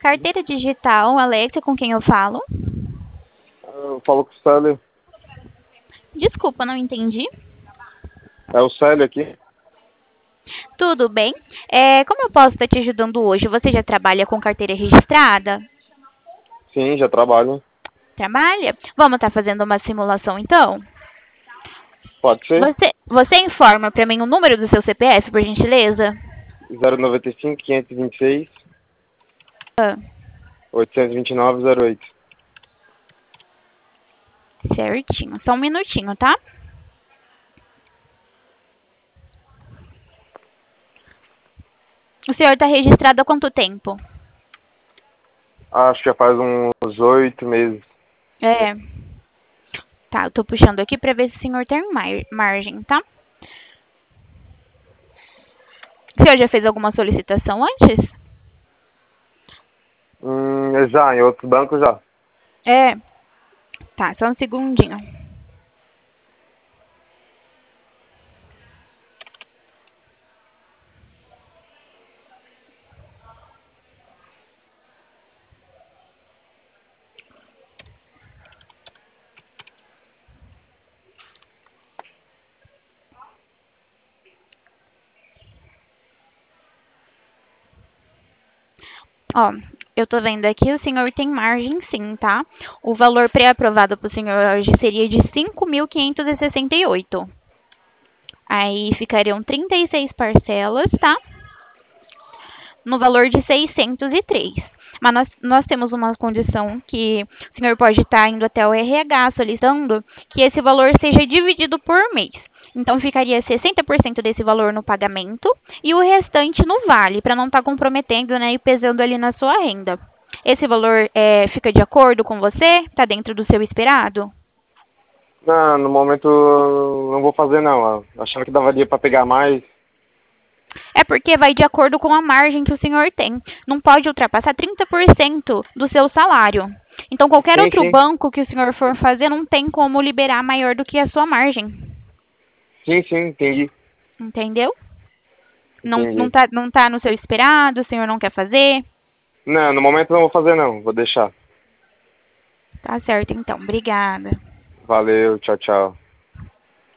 Carteira digital, Alexa, com quem eu falo? Eu falo com o Célio. Desculpa, não entendi. É o Célio aqui? Tudo bem? Como eu posso estar te ajudando hoje? Você já trabalha com carteira registrada? Sim, já trabalho. Trabalha? Vamos estar fazendo uma simulação, então? Pode ser? Você informa para mim o número do seu CPF, por gentileza? 095 526 Ah, 829 08. certinho. Só um minutinho, tá? O senhor está registrado há quanto tempo? Acho que já faz uns 8 meses. É. Tá, eu tô puxando aqui para ver se o senhor tem margem, tá? O senhor já fez alguma solicitação antes? Já, em outro banco já. É. Tá, só um segundinho. Ó, eu tô vendo aqui, o senhor tem margem sim, tá? O valor pré-aprovado pro senhor hoje seria de 5.568. Aí ficariam 36 parcelas, tá? No valor de 603. Mas nós temos uma condição que o senhor pode estar indo até o RH solicitando que esse valor seja dividido por mês. Então, ficaria 60% desse valor no pagamento e o restante no vale, para não estar comprometendo, né, e pesando ali na sua renda. Esse valor fica de acordo com você? Está dentro do seu esperado? Não, no momento eu não vou fazer não. Achando que dava dia pra pegar mais. É porque vai de acordo com a margem que o senhor tem. Não pode ultrapassar 30% do seu salário. Então, qualquer Sim, outro sim. banco que o senhor for fazer não tem como liberar maior do que a sua margem. Sim, sim, entendi. Entendeu? Não, Entendi. não tá no seu esperado, o senhor não quer fazer. Não, no momento eu não vou fazer não. Vou deixar. Tá certo, então. Obrigada. Valeu, tchau, tchau.